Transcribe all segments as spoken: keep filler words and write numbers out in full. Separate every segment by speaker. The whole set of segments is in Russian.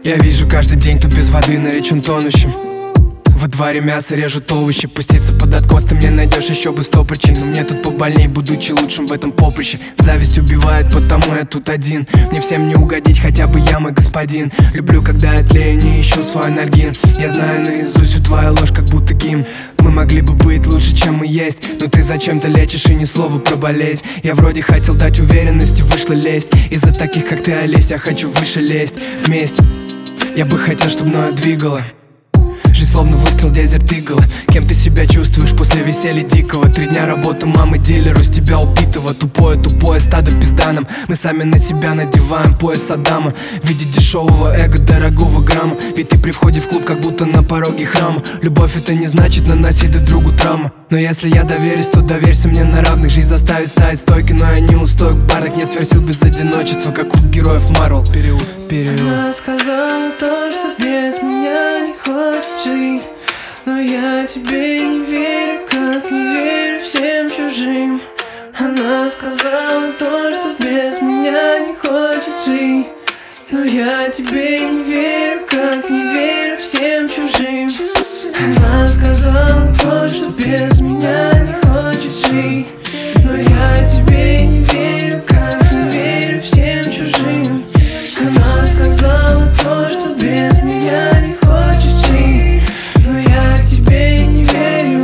Speaker 1: Я вижу каждый день, то без воды на речном тонущем. Во дворе мясо режут овощи. Пуститься под откос ты мне найдешь еще бы сто причин. Но мне тут побольней, будучи лучшим в этом поприще. Зависть убивает, потому я тут один. Мне всем не угодить, хотя бы я мой господин. Люблю, когда я тлею, не ищу свой анальгин. Я знаю наизусть всю твою ложь, как будто гимн. Мы могли бы быть лучше, чем мы есть, но ты зачем-то лечишь и ни слова про болезнь. Я вроде хотел дать уверенности, вышла лезть. Из-за таких, как ты, Олесь, я хочу выше лезть. Вместе я бы хотел, чтобы мною двигало. Жизнь словно выстрел Desert Eagle. Кем ты себя чувствуешь после веселья дикого? Три дня работы мамы дилеру, с тебя убитого. Тупое, тупое стадо пизданом. Мы сами на себя надеваем пояс Адама. Видеть дешевого эго, дорогого грамма. Ведь ты при входе в клуб, как будто на пороге храма. Любовь это не значит наносить друг другу травму. Но если я доверюсь, то доверься мне на равных. Жизнь заставит ставить стойки, но я не устойк. В барах нет сверсил без одиночества, как у героев Марвел. Период, период.
Speaker 2: Она сказала то, что без меня не хочет жить. Но я тебе не верю, как не верю всем чужим. Она сказала то, что без меня не хочет жить. Но я тебе не верю, как не верю всем чужим. Она сказала то, что без меня не хочет жить. Но я тебе не верю, как не верю всем чужим. Она сказала то, что без меня не хочет жить. Но я тебе не верю.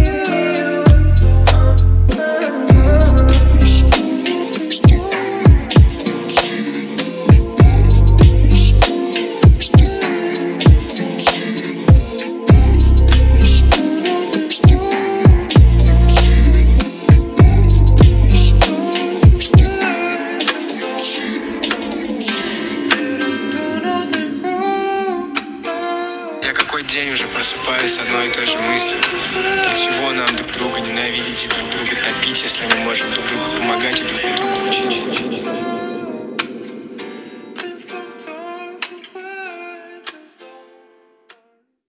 Speaker 3: Какой день уже просыпаюсь с одной и той же мыслью. Для чего нам друг друга ненавидеть и друг друга топить, если